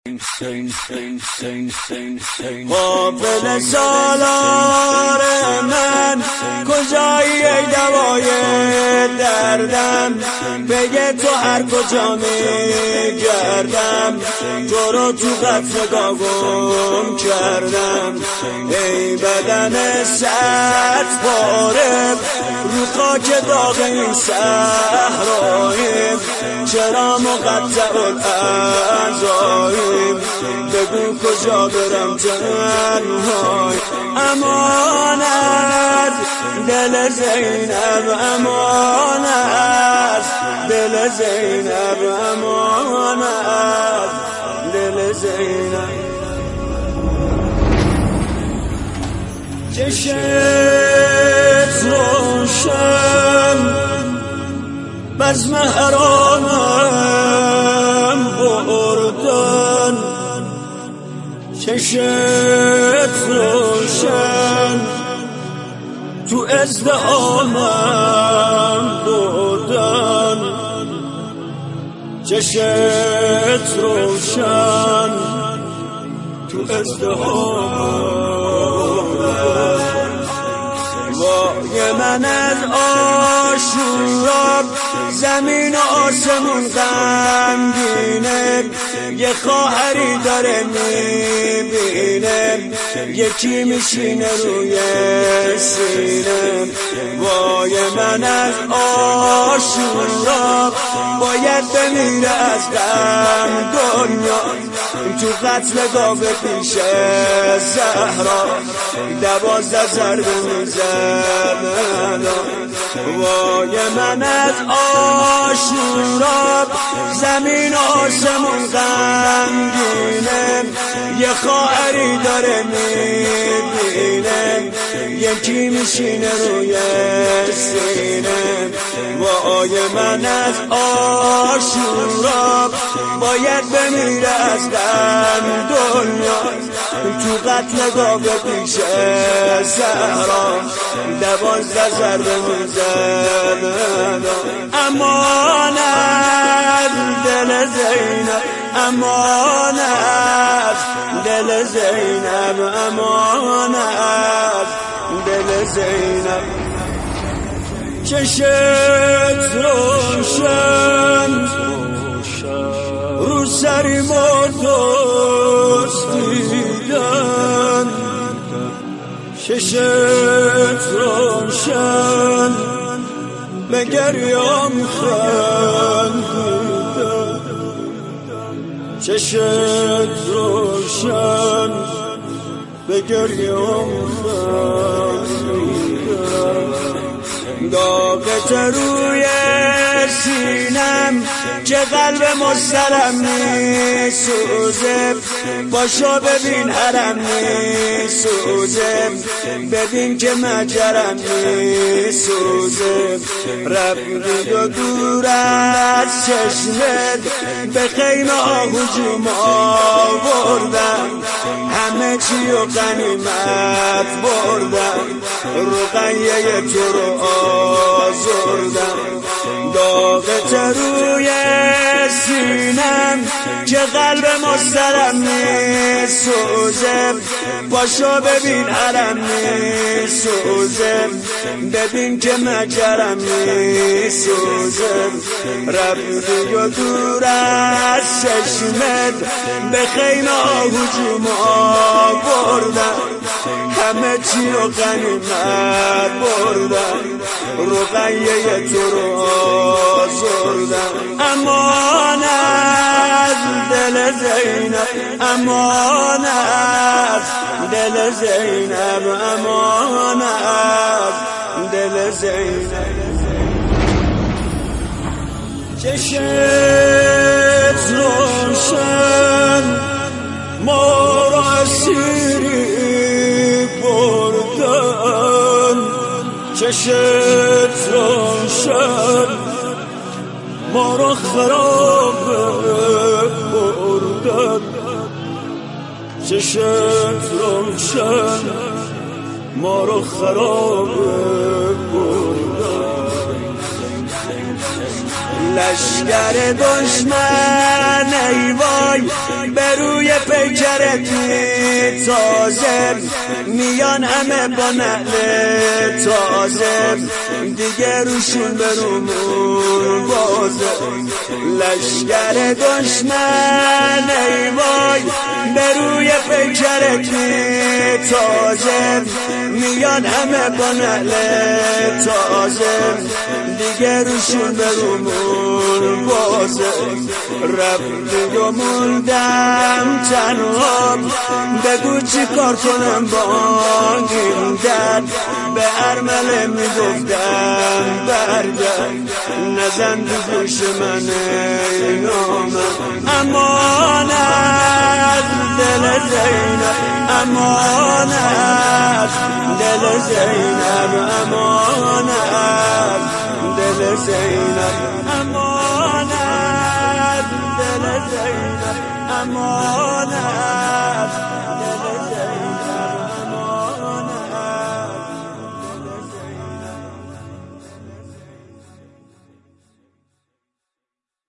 قافل سالار من کجایی ای دوای دردم، بگه تو هر کجا میگردم، تو رو تو قطر گم کردم. ای بدن صد پاره رو خاک داغ این صحرایی، چرا مقطع الاعضایی، بگو کجا برم تنهای. امانت دل زینب، امانت دل زینب، امانت دل زینب. چشت روشن بزم حرامم بردن، چشت روشن تو ازدهامم بردن، چشت روشن تو ازدهامم بردن. وای من از آشورا زمین و آسمون غمگینه، یه خواهری داره میبینه، یکی میشینه روی سینه. وای من از آشورا باید بمیره از غم دنیا، تو قتل گاوه پیش زهرا 12 ضربه میزد. وای من از آشورا زمین و آسمون غمگینه، یه خواهری داره میبینه، یکی میشینه روی سینه. وای من از آشورا باید بمیره از غم دنیا، تو قتل گاوه پیش زهرا 12 ضربه میزد. امانت دل زینب، امانت دل زینب، امانت دل زینب. چشت روشن رو سری مردست دیدن، چشت روشن به گریام خندیدن، چشت روشن به گریام خندیدن. داغت روی سینم که قلب مسترم میسوزه، باشو ببین حرم میسوزه، ببین که مجرم میسوزه. رفتی و دور از چشمت به خیمه ها هجوم آوردم، همه چی و غنیمت بردم، رقیه تو رو آزردم. داغت روی سینم که قلب مسترم میسوزه، باشو ببین حرم میسوزه، ببین که مجرم میسوزه. رفتی و دور از چشمت به خیمه ها هجوم آوردم، همه چی رو غنیمت بردم، رقیه تو رو آزردم. امانت دل زینب، امانت دل زینب، امانت دل زینب. چشت روشن ما را اسیری بردن، چشت روشن ما را خراب بردن، چشت روشن ما را خراب بردن. لشگر دشمن ای وای به روی پیکرت تازه میان همه با نعل تازه دیگه روشون برومون بازه لشگر دشمن ای وای به روی پیکرت تازه میان همه با نعل تازه دیگه روشون برومون بازه رفتی و موندم تنها بگو چی کار کنم با این درد به ارمله میگفتم برگرد نزن تو گوش من ای نامم امانت دل زینب امانت دل زینب امانت دل زینب امانت دل زینب امانت